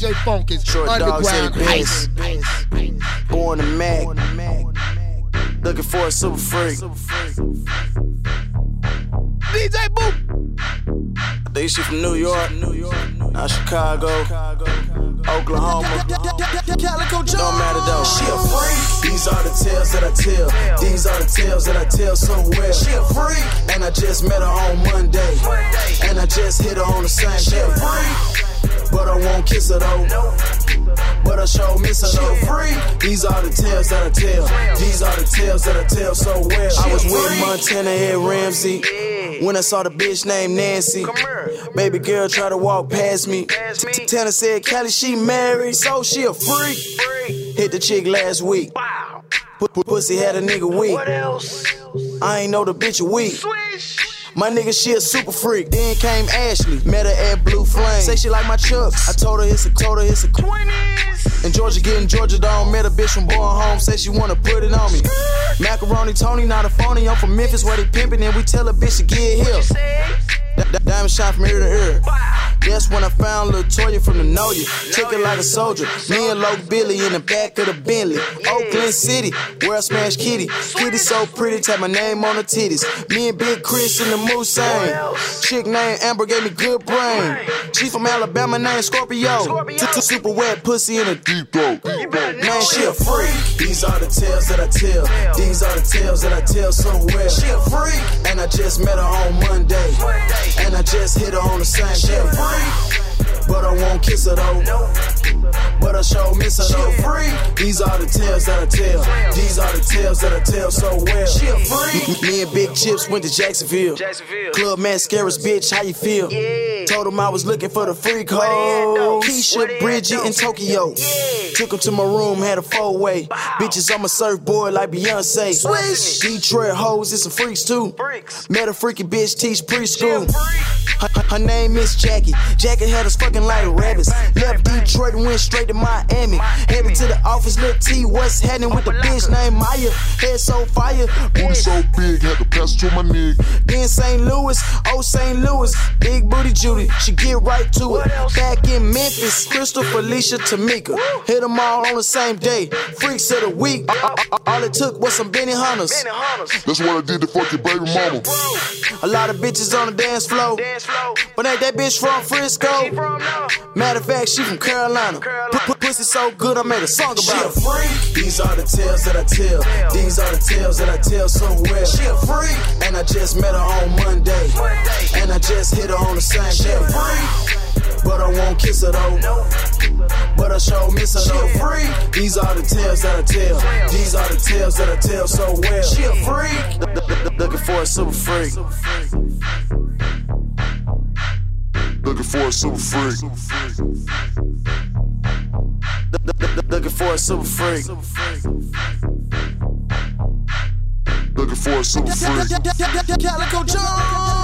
DJ Funk is Short underground ice. Born to Mac, looking for a super freak. DJ Boop. They shit from New York, now Chicago, Oklahoma. Don't matter though. She a freak. These are the tales that I tell. These are the tales that I tell so well. She a freak. And I just met her on Monday. And I just hit her on the same day. She a freak. But I won't kiss her though. But I sure miss her though. Free. These are the tales that I tell. These are the tales that I tell so well. I was with Montana at Ramsey when I saw the bitch named Nancy. Baby girl tried to walk past me. Tana said, Callie, she married, so she a freak. Hit the chick last week. Pussy had a nigga weak. I ain't know the bitch a week. My nigga, she a super freak. Then came Ashley, met her at Blue Flame. Say she like my chucks. I told her it's a 20s. In Georgia, getting Georgia Dome. Met a bitch from Born Home. Say she wanna put it on me. Macaroni Tony, not a phony. I'm from Memphis where they pimpin', and we tell a bitch to get here. Diamond shot from ear to ear. That's when I found Lil Toya from the Know Ya. Took it like a soldier. Me and Loc Billy in the back of the Bentley. Oakland City, where I smashed Kitty. Kitty so pretty, tap my name on her titties. Me and Big Chris in the Moussain. Chick named Amber gave me good brain. She from Alabama named Scorpio. Super wet pussy in a deep throat. Man, she a freak. These are the tales that I tell. These are the tales that I tell so well. She a freak. And I just met her on Monday. And I just hit her on the same day. But I won't kiss her though. But I sure miss her though. Free. These are the tales that I tell. These are the tales that I tell so well. She a freak. Me and Big Chips went to Jacksonville. Club Mascaras, bitch, how you feel? Told him I was looking for the freak hoes. Keisha, Bridget, and Tokyo. Took him to my room, had a 4-way. Bitches on my surfboard like Beyonce. Detroit hoes and some freaks too. Met a freaky bitch, teach preschool. Her name is Jackie. Jackie had us fucking like rabbits. Left Detroit and went straight to Miami. Headed to the office, Lil T, what's happening with the bitch named Maya? Head so fire, booty so big, had to pass to my knee. Then St. Louis, oh St. Louis, big booty Judy, she get right to it. Back in Memphis, Crystal, Felicia, Tamika, hit them all on the same day. Freaks of the week, all it took was some Benny Hunters. That's what I did to fuck your baby mama. A lot of bitches on the dance floor, but ain't that bitch from Frisco? Matter of fact, she from Carolina. Pussy so good, I made a song about her. She a freak. These are the tales that I tell. These are the tales that I tell so well. She a freak. And I just met her on Monday. And I just hit her on the same day. She a freak. But I won't kiss her though. But I sure miss her though. Freak. These are the tales that I tell. These are the tales that I tell so well. She a freak. Looking for a super freak. Looking for a super freak. Looking for a super freak. Looking for a super freak. Calico Jones.